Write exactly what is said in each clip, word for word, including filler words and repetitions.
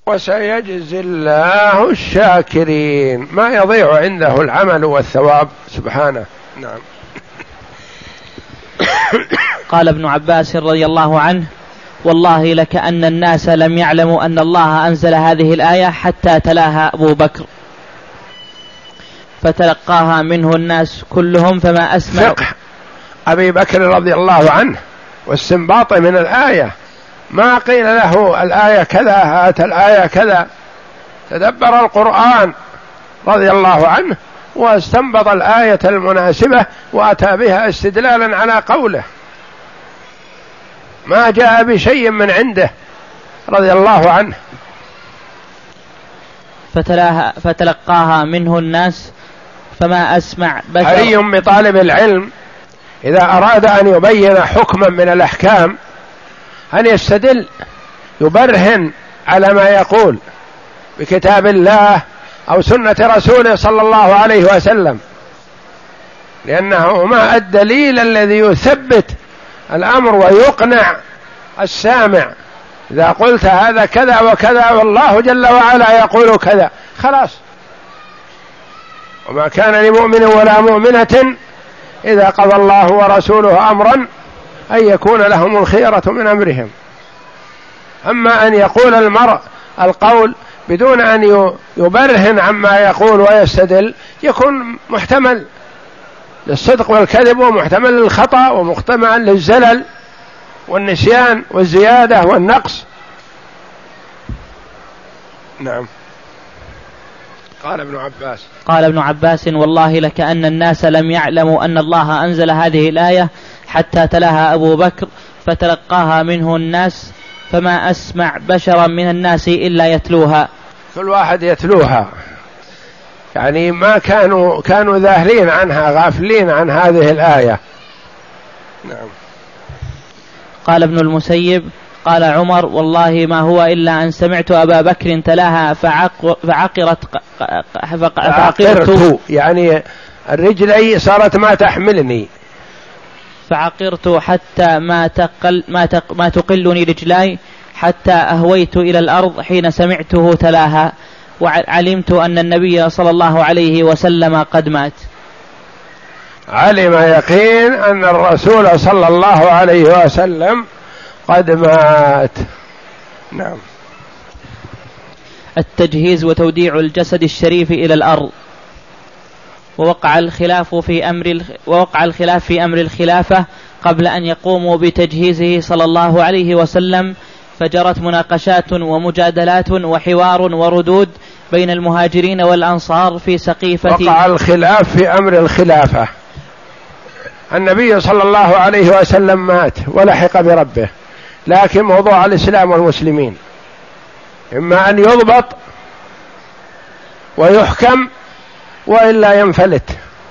وسيجزي الله الشاكرين، ما يضيع عنده العمل والثواب سبحانه. نعم. قال ابن عباس رضي الله عنه: والله لكأن الناس لم يعلموا أن الله أنزل هذه الآية حتى تلاها أبو بكر فتلقاها منه الناس كلهم فما أسمع. فقه أبي بكر رضي الله عنه واستنباط من الآية، ما قيل له الآية كذا هات الآية كذا، تدبر القرآن رضي الله عنه واستنبط الآية المناسبة وأتى بها استدلالا على قوله، ما جاء بشيء من عنده رضي الله عنه. فتلاها فتلقاها منه الناس فما أسمع بشر. حري بطالب العلم إذا أراد أن يبين حكما من الأحكام أن يستدل، يبرهن على ما يقول بكتاب الله أو سنة رسوله صلى الله عليه وسلم، لأنه ما الدليل الذي يثبت الأمر ويقنع السامع. إذا قلت هذا كذا وكذا والله جل وعلا يقول كذا خلاص. وما كان لمؤمن ولا مؤمنة إذا قضى الله ورسوله أمرا أن يكون لهم الخيرة من أمرهم. أما أن يقول المرء القول بدون أن يبرهن عما يقول ويستدل يكون محتمل للصدق والكذب ومحتمل للخطأ ومحتمل للزلل والنسيان والزيادة والنقص. نعم. قال ابن عباس قال ابن عباس: والله لكأن الناس لم يعلموا أن الله أنزل هذه الآية حتى تلاها أبو بكر فتلقاها منه الناس فما أسمع بشرا من الناس إلا يتلوها. كل واحد يتلوها، يعني ما كانوا كانوا ذاهلين عنها غافلين عن هذه الآية. نعم. قال ابن المسيب: قال عمر: والله ما هو إلا أن سمعت أبا بكر تلاها فعق فعقرت فعقرت يعني الرجلي صارت ما تحملني، فعقرت حتى ما تقل ما, تق ما تقلني رجلاي حتى أهويت إلى الأرض حين سمعته تلاها، وعلمت أن النبي صلى الله عليه وسلم قد مات. علم يقين أن الرسول صلى الله عليه وسلم قد مات. نعم. التجهيز وتوديع الجسد الشريف إلى الأرض. ووقع الخلاف في أمر ووقع الخلاف في أمر الخلافة قبل أن يقوموا بتجهيزه صلى الله عليه وسلم، فجرت مناقشات ومجادلات وحوار وردود بين المهاجرين والأنصار في سقيفة. وقع الخلاف في أمر الخلافة. النبي صلى الله عليه وسلم مات ولحق بربه، لكن موضوع الإسلام والمسلمين إما أن يضبط ويحكم وإلا ينفلت.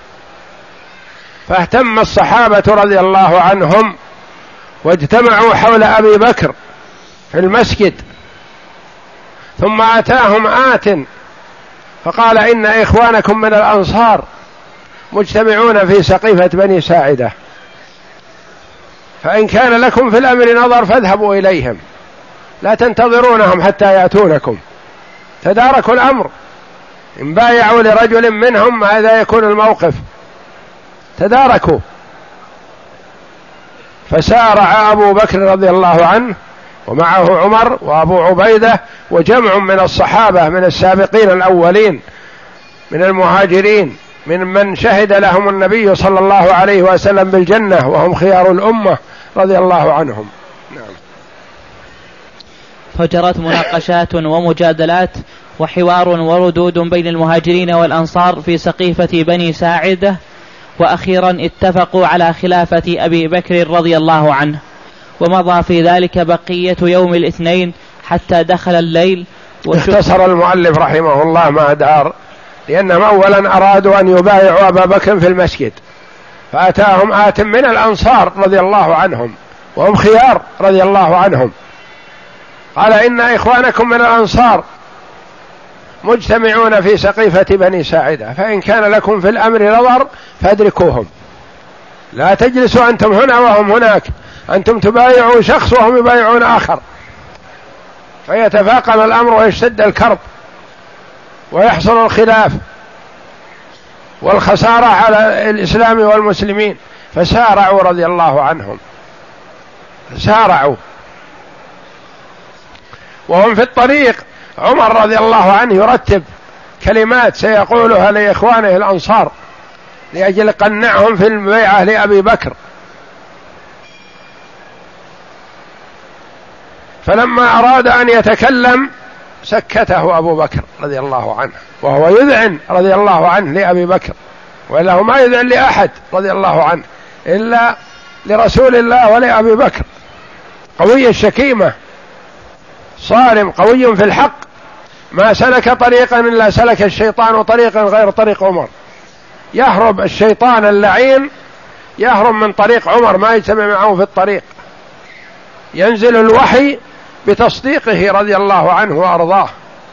فاهتم الصحابة رضي الله عنهم واجتمعوا حول أبي بكر في المسجد، ثم أتاهم آت فقال: إن إخوانكم من الأنصار مجتمعون في سقيفة بني ساعدة، فإن كان لكم في الأمر نظر فاذهبوا إليهم، لا تنتظرونهم حتى يأتونكم، تداركوا الأمر. إن بايعوا لرجل منهم هذا يكون الموقف، تداركوا. فسارع أبو بكر رضي الله عنه ومعه عمر وأبو عبيدة وجمع من الصحابة من السابقين الأولين من المهاجرين، من من شهد لهم النبي صلى الله عليه وسلم بالجنة وهم خيار الأمة رضي الله عنهم. نعم. فجرت مناقشات ومجادلات وحوار وردود بين المهاجرين والأنصار في سقيفة بني ساعدة، وأخيرا اتفقوا على خلافة أبي بكر رضي الله عنه. ومضى في ذلك بقية يوم الاثنين حتى دخل الليل. اختصر المؤلف رحمه الله ما دار، لأنهم أولا أرادوا أن يبايعوا أبا بكر في المسجد، فأتاهم آت من الأنصار رضي الله عنهم وهم خيار رضي الله عنهم، قال: إن إخوانكم من الأنصار مجتمعون في سقيفة بني ساعدة، فإن كان لكم في الأمر نظر فادركوهم، لا تجلسوا أنتم هنا وهم هناك، أنتم تبايعوا شخص وهم يبايعون آخر. فيتفاقم الأمر ويشتد الكرب ويحصل الخلاف والخسارة على الإسلام والمسلمين، فسارعوا رضي الله عنهم، سارعوا. وهم في الطريق عمر رضي الله عنه يرتب كلمات سيقولها لإخوانه الأنصار لأجل قنعهم في البيعة لأبي بكر. فلما أراد أن يتكلم سكته أبو بكر رضي الله عنه، وهو يذعن رضي الله عنه لأبي بكر، وإلا هو ما يذعن لأحد رضي الله عنه إلا لرسول الله ولأبي بكر. قوي الشكيمة، صارم، قوي في الحق، ما سلك طريقا إلا سلك الشيطان طريقا غير طريق عمر. يهرب الشيطان اللعين، يهرب من طريق عمر، ما يجتمع معه في الطريق. ينزل الوحي بتصديقه رضي الله عنه وأرضاه،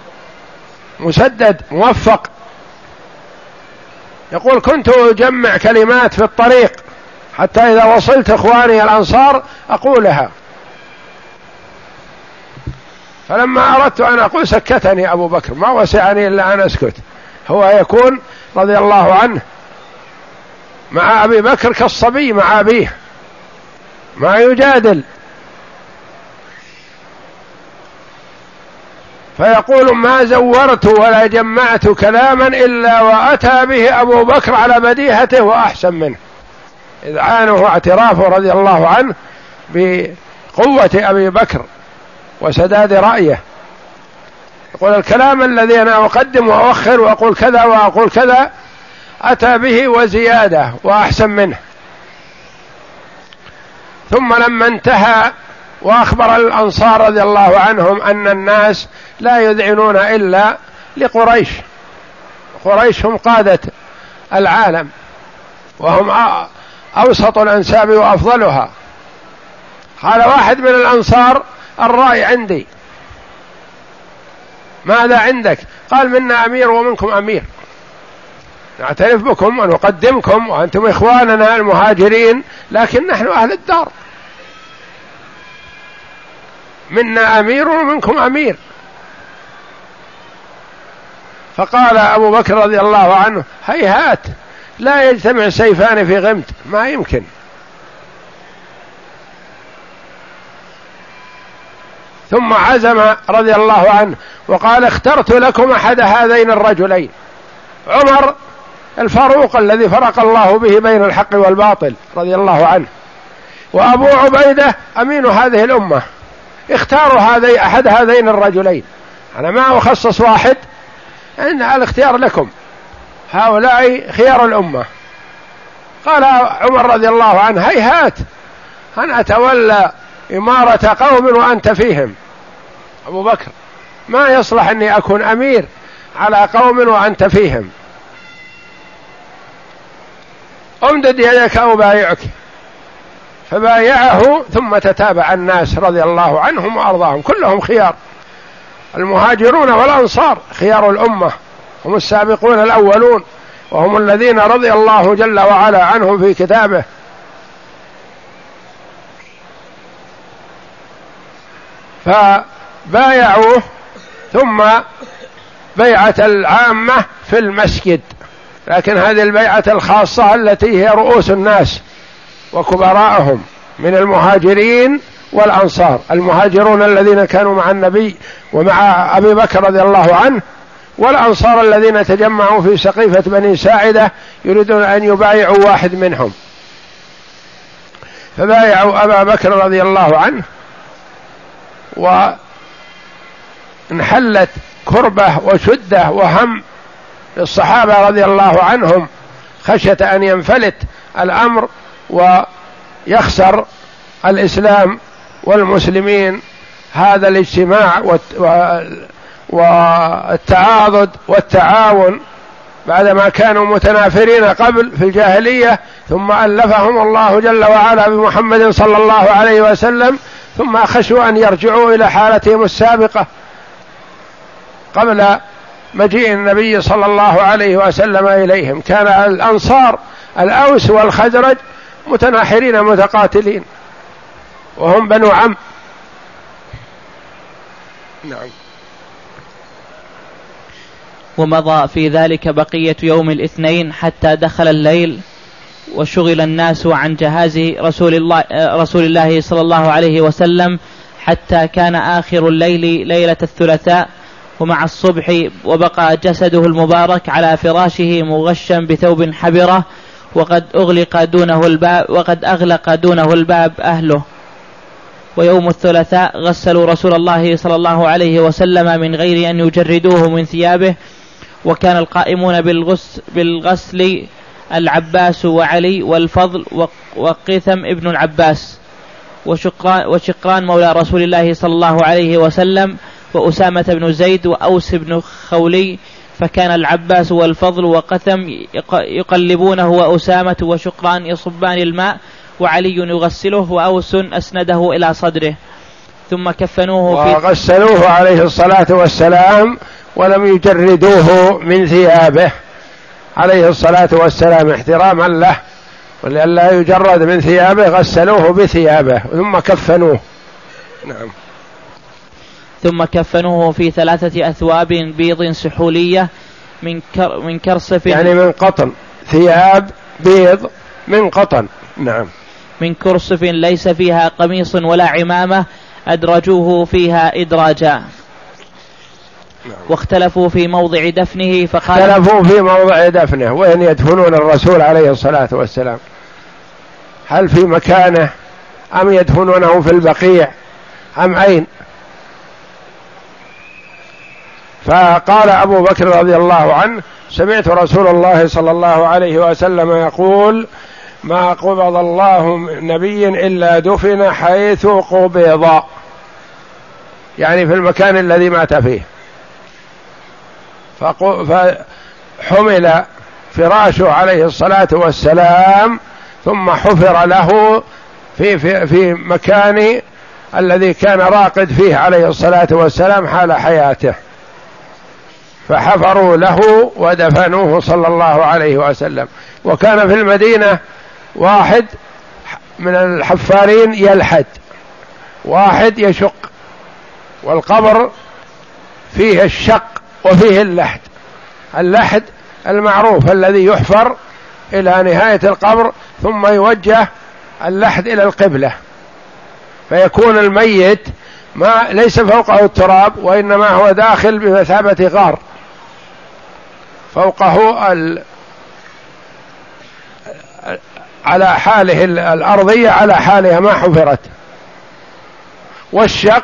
مسدد موفق. يقول كنت أجمع كلمات في الطريق حتى إذا وصلت إخواني الأنصار أقولها، فلما أردت أن أقول سكتني أبو بكر، ما وسعني إلا أن أسكت. هو يكون رضي الله عنه مع أبي بكر كالصبي مع أبيه، ما يجادل. فيقول ما زورت ولا جمعت كلاما إلا وأتى به أبو بكر على بديهته وأحسن منه. إذعانه واعترافه رضي الله عنه بقوة أبي بكر وسداد رأيه. يقول الكلام الذي أنا أقدم وأؤخر وأقول كذا وأقول كذا أتى به وزيادة وأحسن منه. ثم لما انتهى وأخبر الأنصار رضي الله عنهم أن الناس لا يذعنون إلا لقريش، قريش هم قادة العالم وهم أوسط الأنساب وأفضلها. قال واحد من الأنصار الرأي عندي. ماذا عندك؟ قال منا أمير ومنكم أمير، نعترف بكم ونقدمكم وأنتم إخواننا المهاجرين، لكن نحن أهل الدار، منا أمير ومنكم أمير. فقال أبو بكر رضي الله عنه هيهات، لا يجتمع سيفان في غمد، ما يمكن. ثم عزم رضي الله عنه وقال اخترت لكم أحد هذين الرجلين، عمر الفاروق الذي فرق الله به بين الحق والباطل رضي الله عنه، وأبو عبيدة أمين هذه الأمة، اختاروا هذي أحد هذين الرجلين، أنا ما أخصص واحد، إن الاختيار لكم، هؤلاء خيار الأمة. قال عمر رضي الله عنه هيهات أن أتولى إمارة قوم وأنت فيهم. أبو بكر ما يصلح أني أكون أمير على قوم وأنت فيهم، أمدد يدك أبايعك. فبايعه ثم تتابع الناس رضي الله عنهم وأرضاهم، كلهم خيار، المهاجرون والأنصار خيار الأمة، هم السابقون الأولون، وهم الذين رضي الله جل وعلا عنهم في كتابه. فبايعوه ثم بيعة العامة في المسجد، لكن هذه البيعة الخاصة التي هي رؤوس الناس وكبراءهم من المهاجرين والأنصار، المهاجرون الذين كانوا مع النبي ومع أبي بكر رضي الله عنه، والأنصار الذين تجمعوا في سقيفة بني ساعدة يريدون أن يبايعوا واحد منهم. فبايعوا أبا بكر رضي الله عنه، وانحلت كربة وشدة وهم للصحابة رضي الله عنهم خشية أن ينفلت الأمر ويخسر الإسلام والمسلمين هذا الاجتماع والتعاضد والتعاون بعدما كانوا متنافرين قبل في الجاهلية، ثم ألفهم الله جل وعلا بمحمد صلى الله عليه وسلم، ثم خشوا أن يرجعوا إلى حالتهم السابقة قبل مجيء النبي صلى الله عليه وسلم إليهم. كان الأنصار الأوس والخزرج متناحرين متقاتلين، وهم بنو عم. نعم. ومضى في ذلك بقية يوم الاثنين حتى دخل الليل، وشغل الناس عن جهاز رسول الله, رسول الله صلى الله عليه وسلم حتى كان آخر الليل ليلة الثلاثاء ومع الصبح، وبقى جسده المبارك على فراشه مغشا بثوب حبرة، وقد أغلق دونه الباب وقد أغلق دونه الباب أهله. ويوم الثلاثاء غسلوا رسول الله صلى الله عليه وسلم من غير أن يجردوه من ثيابه، وكان القائمون بالغسل, بالغسل العباس وعلي والفضل وقيثم ابن العباس وشقران, وشقران مولى رسول الله صلى الله عليه وسلم وأسامة بن زيد وأوس بن خولي، فكان العباس والفضل وقثم يقلبونه وأسامة وشقران يصبان الماء وعلي يغسله وأوس أسنده إلى صدره، ثم كفنوه في وغسلوه عليه الصلاة والسلام ولم يجردوه من ثيابه عليه الصلاة والسلام احتراما له، ولئلا يجرد من ثيابه غسلوه بثيابه ثم كفنوه. نعم. ثم كفنوه في ثلاثة أثواب بيض سحولية من كر من كرصف، يعني من قطن، ثياب بيض من قطن. نعم. من كرصف ليس فيها قميص ولا عمامة، أدرجوه فيها إدراجا. نعم. واختلفوا في موضع دفنه، فقال اختلفوا في موضع دفنه، وين يدفنون الرسول عليه الصلاة والسلام؟ هل في مكانه أم يدفنونه في البقيع أم أين؟ فقال أبو بكر رضي الله عنه: سمعت رسول الله صلى الله عليه وسلم يقول: ما قبض الله نبي إلا دفن حيث قبض، يعني في المكان الذي مات فيه. فحمل فراشه عليه الصلاة والسلام ثم حفر له في, في, في مكان الذي كان راقد فيه عليه الصلاة والسلام حال حياته، فحفروا له ودفنوه صلى الله عليه وسلم. وكان في المدينة واحد من الحفارين يلحد، واحد يشق، والقبر فيه الشق وفيه اللحد. اللحد المعروف الذي يحفر إلى نهاية القبر ثم يوجه اللحد إلى القبلة، فيكون الميت ما ليس فوقه التراب، وإنما هو داخل بمثابة غار، فوقه ال... على حاله الأرضية على حالها ما حفرت. والشق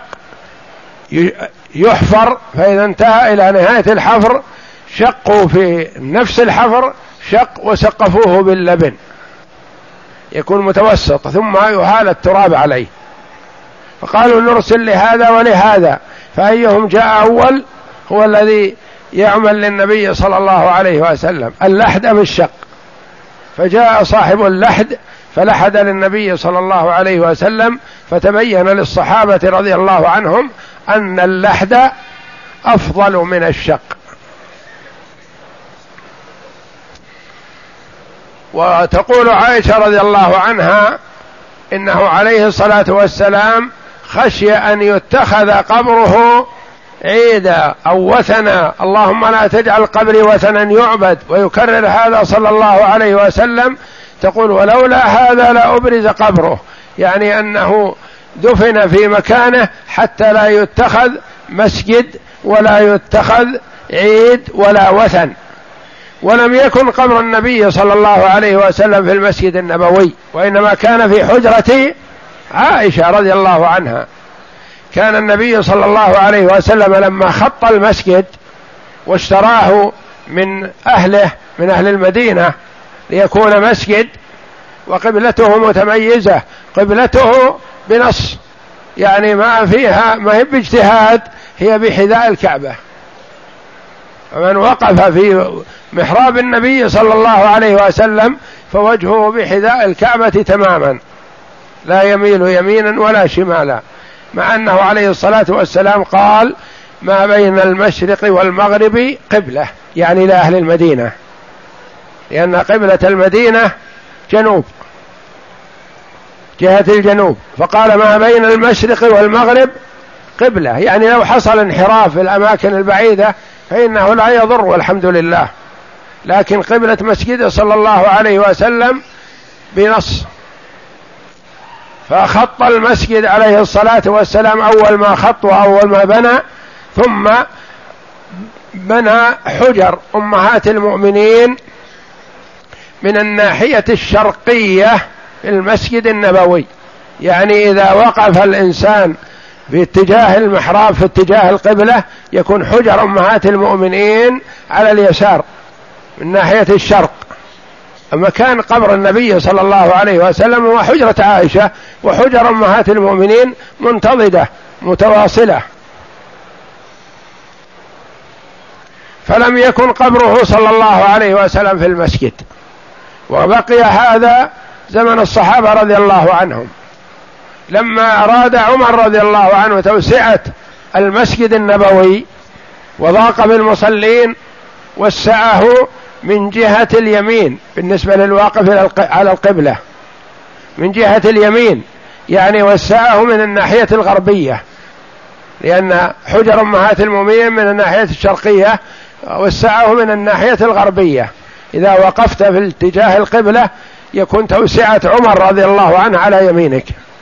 يحفر، فإذا انتهى إلى نهاية الحفر شقوا في نفس الحفر شق وسقفوه باللبن يكون متوسط، ثم يهال التراب عليه. فقالوا نرسل لهذا ولهذا، فأيهم جاء أول هو الذي يعمل للنبي صلى الله عليه وسلم، اللحد أم الشق؟ فجاء صاحب اللحد فلحد للنبي صلى الله عليه وسلم، فتبين للصحابة رضي الله عنهم أن اللحد أفضل من الشق. وتقول عائشة رضي الله عنها إنه عليه الصلاة والسلام خشي أن يتخذ قبره عيدا أو وثنا، اللهم لا تجعل قبري وثنا يعبد، ويكرر هذا صلى الله عليه وسلم. تقول ولولا هذا لأبرز قبره، يعني أنه دفن في مكانه حتى لا يتخذ مسجد ولا يتخذ عيد ولا وثن. ولم يكن قبر النبي صلى الله عليه وسلم في المسجد النبوي، وإنما كان في حجرة عائشة رضي الله عنها. كان النبي صلى الله عليه وسلم لما خط المسجد واشتراه من أهله من أهل المدينة ليكون مسجد، وقبلته متميزة، قبلته بنص يعني ما فيها ما هي باجتهاد، هي بحذاء الكعبة. فمن وقف في محراب النبي صلى الله عليه وسلم فوجهه بحذاء الكعبة تماما، لا يميل يمينا ولا شمالا، مع أنه عليه الصلاة والسلام قال ما بين المشرق والمغرب قبلة، يعني لأهل المدينة، لأن قبلة المدينة جنوب، جهة الجنوب، فقال ما بين المشرق والمغرب قبلة، يعني لو حصل انحراف في الأماكن البعيدة فإنه لا يضر والحمد لله، لكن قبلة مسجده صلى الله عليه وسلم بنص. فخط المسجد عليه الصلاة والسلام أول ما خط وأول ما بنى، ثم بنى حجر أمهات المؤمنين من الناحية الشرقية في المسجد النبوي، يعني إذا وقف الإنسان في اتجاه المحراب في اتجاه القبلة يكون حجر أمهات المؤمنين على اليسار من ناحية الشرق. مكان قبر النبي صلى الله عليه وسلم وحجرة عائشة وحجر أمهات المؤمنين منتضدة متواصلة، فلم يكن قبره صلى الله عليه وسلم في المسجد، وبقي هذا زمن الصحابة رضي الله عنهم. لما أراد عمر رضي الله عنه توسعة المسجد النبوي وضاق بالمصلين وسعه من جهة اليمين بالنسبة للواقف على القبلة، من جهة اليمين يعني وسعه من الناحية الغربية، لأن حجر أمهات المؤمنين من الناحية الشرقية، وسعه من الناحية الغربية. إذا وقفت في اتجاه القبلة يكون توسعة عمر رضي الله عنه على يمينك.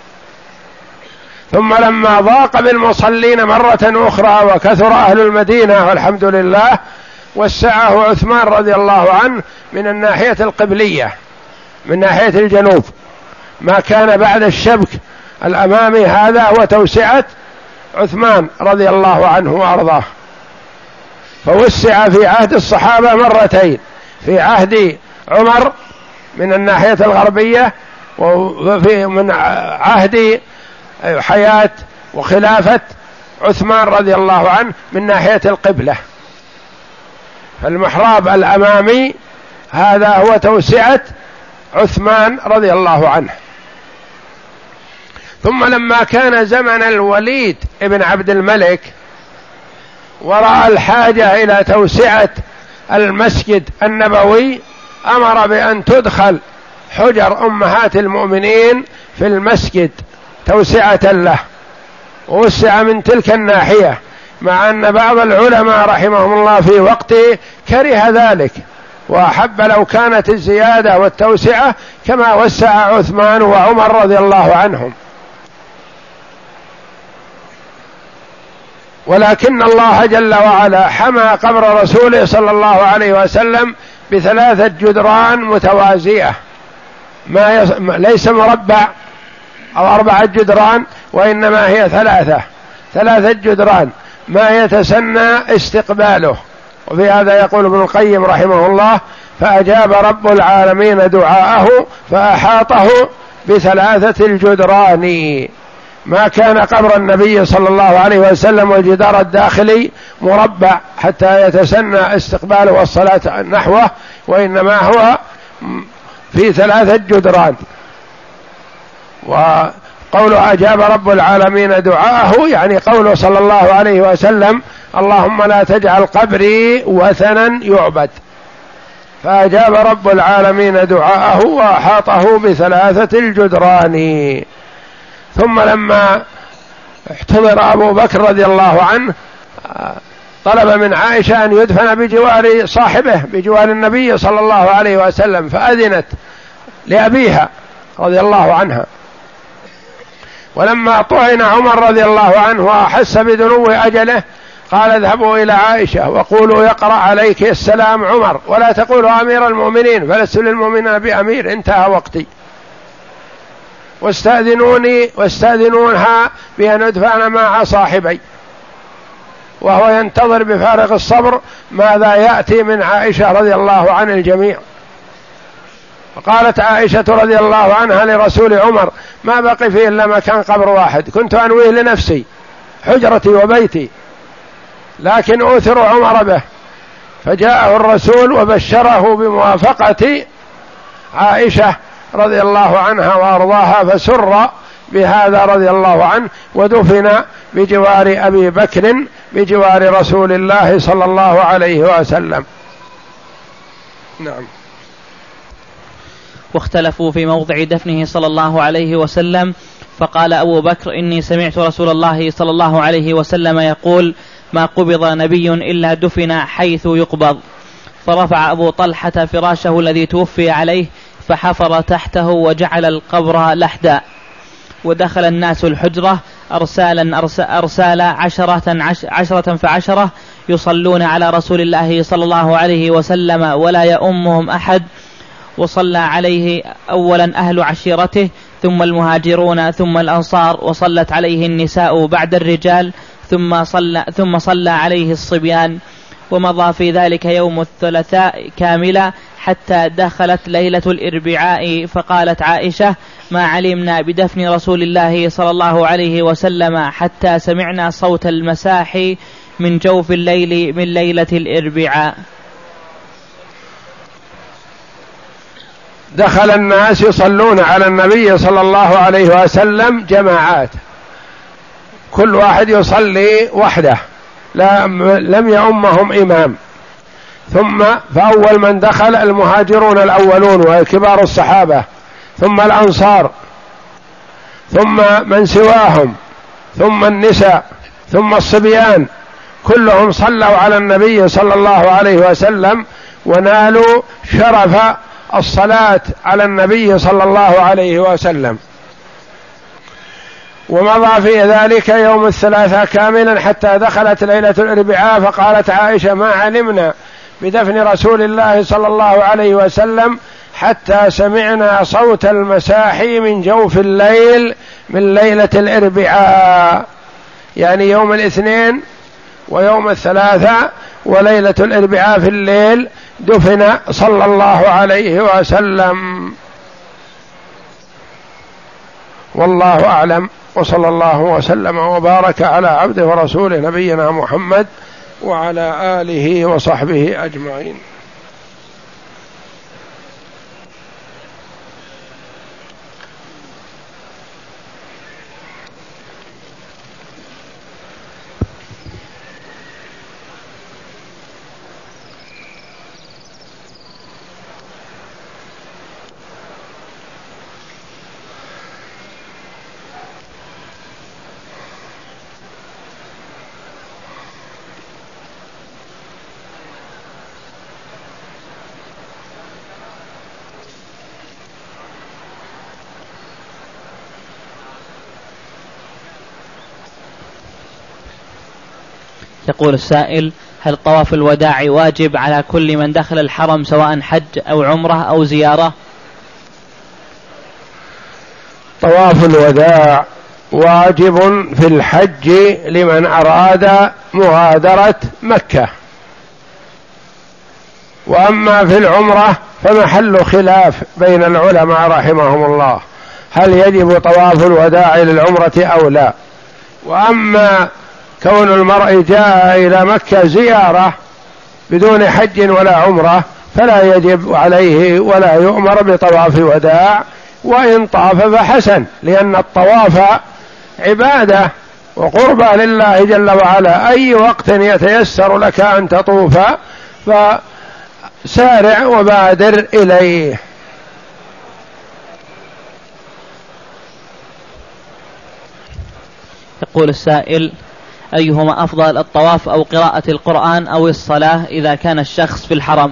ثم لما ضاق بالمصلين مرة أخرى وكثر أهل المدينة والحمد لله وسعه عثمان رضي الله عنه من الناحية القبلية من ناحية الجنوب. ما كان بعد الشبك الأمامي هذا هو توسعة عثمان رضي الله عنه وأرضاه. فوسع في عهد الصحابة مرتين، في عهد عمر من الناحية الغربية، وفي من عهد حياة وخلافة عثمان رضي الله عنه من ناحية القبلة. فالمحراب الأمامي هذا هو توسعة عثمان رضي الله عنه. ثم لما كان زمن الوليد ابن عبد الملك ورأى الحاجة إلى توسعة المسجد النبوي أمر بأن تدخل حجر أمهات المؤمنين في المسجد توسعة له، ووسع من تلك الناحية، مع أن بعض العلماء رحمهم الله في وقته كره ذلك وأحب لو كانت الزيادة والتوسعة كما وسع عثمان وعمر رضي الله عنهم. ولكن الله جل وعلا حمى قبر رسوله صلى الله عليه وسلم بثلاثة جدران متوازية، ما يص... ليس مربع أو أربعة جدران، وإنما هي ثلاثة ثلاثة جدران ما يتسنى استقباله. وفي هذا يقول ابن القيم رحمه الله: فأجاب رب العالمين دعاءه فأحاطه بثلاثة الجدران. ما كان قبر النبي صلى الله عليه وسلم والجدار الداخلي مربع حتى يتسنى استقباله والصلاة نحوه، وإنما هو في ثلاثة جدران. وقوله أجاب رب العالمين دعاءه يعني قوله صلى الله عليه وسلم: اللهم لا تجعل قبري وثنا يعبد. فأجاب رب العالمين دعاءه وأحاطه بثلاثة الجدران. ثم لما احتضر أبو بكر رضي الله عنه طلب من عائشة أن يدفن بجوار صاحبه بجوار النبي صلى الله عليه وسلم، فأذنت لأبيها رضي الله عنها. ولما طعن عمر رضي الله عنه وأحس بدنو أجله قال: اذهبوا إلى عائشة وقولوا يقرأ عليك السلام عمر، ولا تقولوا أمير المؤمنين فلست للمؤمنين بأمير، انتهى وقتي، واستأذنوني واستأذنونها بأن ادفن مع صاحبي. وهو ينتظر بفارغ الصبر ماذا يأتي من عائشة رضي الله عن الجميع. فقالت عائشة رضي الله عنها لرسول عمر: ما بقي فيه إلا مكان قبر واحد، كنت أنويه لنفسي حجرتي وبيتي، لكن أوثر عمر به. فجاءه الرسول وبشره بموافقة عائشة رضي الله عنها وأرضاها، فسر بهذا رضي الله عنه، ودفن بجوار أبي بكر بجوار رسول الله صلى الله عليه وسلم. نعم. واختلفوا في موضع دفنه صلى الله عليه وسلم، فقال أبو بكر: إني سمعت رسول الله صلى الله عليه وسلم يقول: ما قبض نبي إلا دفن حيث يقبض. فرفع أبو طلحة فراشه الذي توفي عليه فحفر تحته وجعل القبر لحدا. ودخل الناس الحجرة أرسالا أرسالا عشرة, عشرة فعشرة يصلون على رسول الله صلى الله عليه وسلم ولا يؤمهم أحد. وصلى عليه أولا أهل عشيرته ثم المهاجرون ثم الأنصار، وصلت عليه النساء بعد الرجال، ثم صلى, ثم صلى عليه الصبيان. ومضى في ذلك يوم الثلاثاء كاملا حتى دخلت ليلة الإربعاء. فقالت عائشة: ما علمنا بدفن رسول الله صلى الله عليه وسلم حتى سمعنا صوت المساح من جوف الليل من ليلة الإربعاء. دخل الناس يصلون على النبي صلى الله عليه وسلم جماعات، كل واحد يصلي وحده، لم يؤمهم إمام. ثم فأول من دخل المهاجرون الأولون وكبار الصحابة، ثم الأنصار، ثم من سواهم، ثم النساء، ثم الصبيان، كلهم صلوا على النبي صلى الله عليه وسلم ونالوا شرف الصلاة على النبي صلى الله عليه وسلم. ومضى في ذلك يوم الثلاثاء كاملا حتى دخلت ليلة الأربعاء. فقالت عائشة: ما علمنا بدفن رسول الله صلى الله عليه وسلم حتى سمعنا صوت المساحي من جوف الليل من ليلة الأربعاء، يعني يوم الاثنين ويوم الثلاثاء وليلة الأربعاء في الليل دفن صلى الله عليه وسلم. والله أعلم، وصلى الله وسلم وبارك على عبده ورسوله نبينا محمد وعلى آله وصحبه أجمعين. يقول السائل: هل طواف الوداع واجب على كل من دخل الحرم سواء حج أو عمرة أو زيارة؟ طواف الوداع واجب في الحج لمن أراد مغادرة مكة، وأما في العمرة فمحل خلاف بين العلماء رحمهم الله، هل يجب طواف الوداع للعمرة أو لا. وأما كون المرء جاء إلى مكة زيارة بدون حج ولا عمرة فلا يجب عليه ولا يؤمر بطواف وداع، وإن طاف فحسن، لأن الطواف عبادة وقربة لله جل وعلا. أي وقت يتيسر لك أن تطوف فسارع وبادر إليه. يقول السائل: أيهما أفضل، الطواف أو قراءة القرآن أو الصلاة إذا كان الشخص في الحرم؟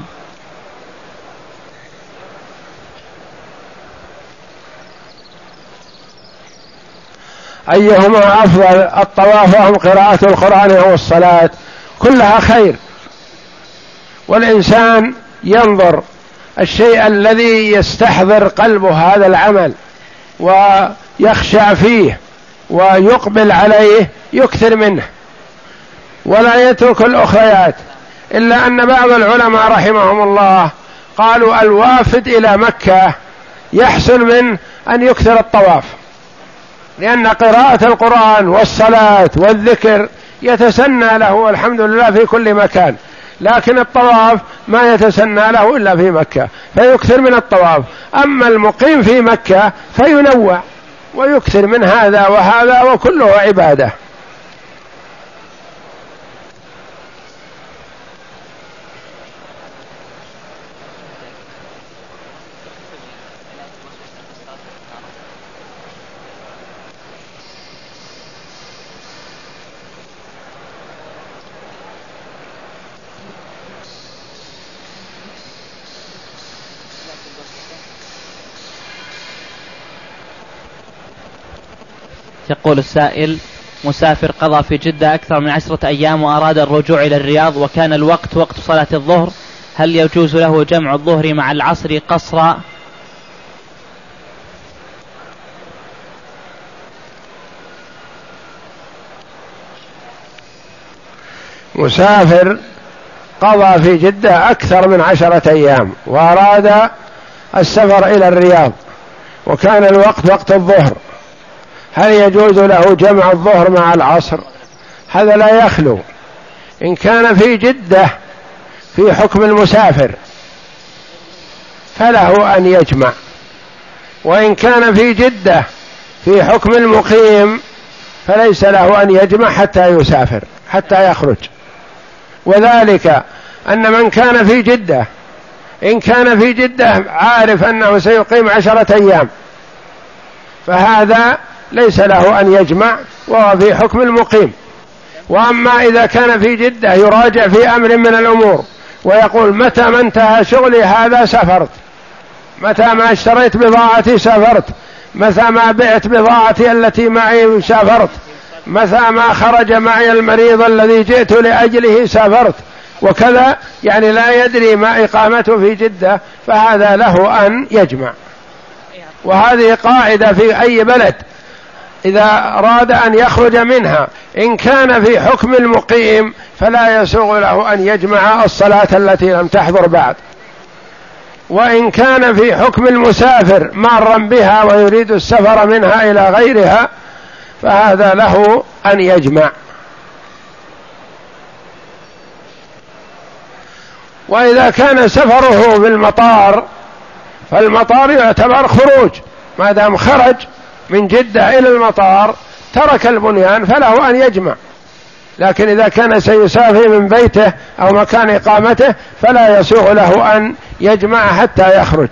أيهما أفضل، الطواف أم قراءة القرآن أو الصلاة؟ كلها خير، والإنسان ينظر الشيء الذي يستحضر قلبه هذا العمل ويخشع فيه ويقبل عليه يكثر منه ولا يترك الأخريات. إلا أن بعض العلماء رحمهم الله قالوا الوافد إلى مكة يحسن من أن يكثر الطواف، لأن قراءة القرآن والصلاة والذكر يتسنى له والحمد لله في كل مكان، لكن الطواف ما يتسنى له إلا في مكة فيكثر من الطواف. أما المقيم في مكة فينوع ويكثر من هذا وهذا وكله عبادة. يقول السائل: مسافر قضى في جدة أكثر من عشرة أيام وأراد الرجوع إلى الرياض وكان الوقت وقت صلاة الظهر، هل يجوز له جمع الظهر مع العصر قصرا؟ مسافر قضى في جدة أكثر من عشرة أيام وأراد السفر إلى الرياض وكان الوقت وقت الظهر، هل يجوز له جمع الظهر مع العصر؟ هذا لا يخلو. إن كان في جدة في حكم المسافر فله أن يجمع، وإن كان في جدة في حكم المقيم فليس له أن يجمع حتى يسافر حتى يخرج. وذلك أن من كان في جدة إن كان في جدة عارف أنه سيقيم عشرة أيام فهذا ليس له أن يجمع وهو في حكم المقيم. وأما إذا كان في جدة يراجع في أمر من الأمور ويقول متى ما انتهى شغلي هذا سافرت، متى ما اشتريت بضاعتي سافرت، متى ما بعت بضاعتي التي معي سافرت، متى ما خرج معي المريض الذي جئت لأجله سافرت، وكذا، يعني لا يدري ما إقامته في جدة، فهذا له أن يجمع. وهذه قاعدة في أي بلد إذا أراد أن يخرج منها إن كان في حكم المقيم فلا يسوغ له أن يجمع الصلاة التي لم تحضر بعد، وإن كان في حكم المسافر مارا بها ويريد السفر منها إلى غيرها فهذا له أن يجمع. وإذا كان سفره بالمطار فالمطار يعتبر خروج، ما دام خرج من جدة إلى المطار ترك البنيان فله أن يجمع. لكن إذا كان سيسافر من بيته أو مكان إقامته فلا يسوغ له أن يجمع حتى يخرج.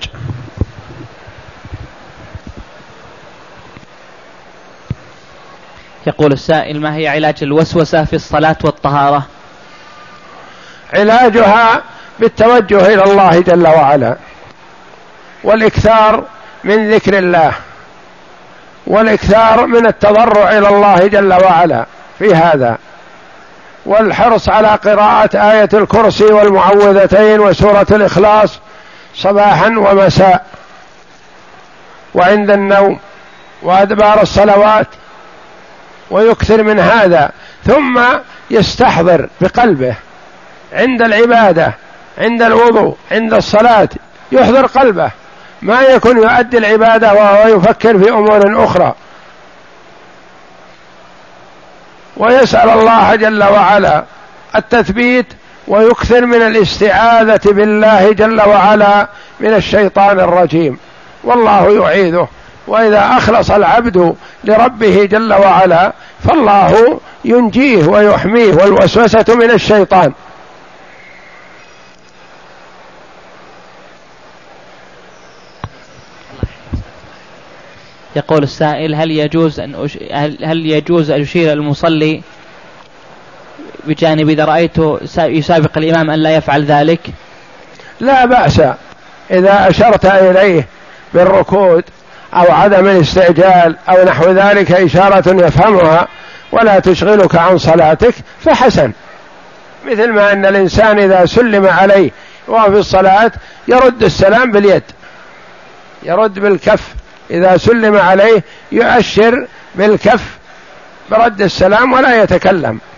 يقول السائل: ما هي علاج الوسوسة في الصلاة والطهارة؟ علاجها بالتوجه إلى الله جل وعلا، والإكثار من ذكر الله، والإكثار من التضرع إلى الله جل وعلا في هذا، والحرص على قراءة آية الكرسي والمعوذتين وسورة الإخلاص صباحا ومساء وعند النوم وأدبار الصلوات، ويكثر من هذا. ثم يستحضر بقلبه عند العبادة، عند الوضوء، عند الصلاة، يحضر قلبه، ما يكون يؤدي العبادة وهو يفكر في أمور أخرى. ويسأل الله جل وعلا التثبيت، ويكثر من الاستعاذة بالله جل وعلا من الشيطان الرجيم، والله يعيذه. وإذا أخلص العبد لربه جل وعلا فالله ينجيه ويحميه، والوسوسة من الشيطان. يقول السائل: هل يجوز أن أش... هل يجوز أن يشير المصلي بجانب إذا رأيته يسابق الإمام أن لا يفعل ذلك؟ لا بأس إذا أشرت إليه بالركود أو عدم الاستعجال أو نحو ذلك إشارة يفهمها ولا تشغلك عن صلاتك فحسن. مثل ما أن الإنسان إذا سلم عليه وهو في الصلاة يرد السلام باليد، يرد بالكف، إذا سلم عليه يؤشر بالكف برد السلام ولا يتكلم.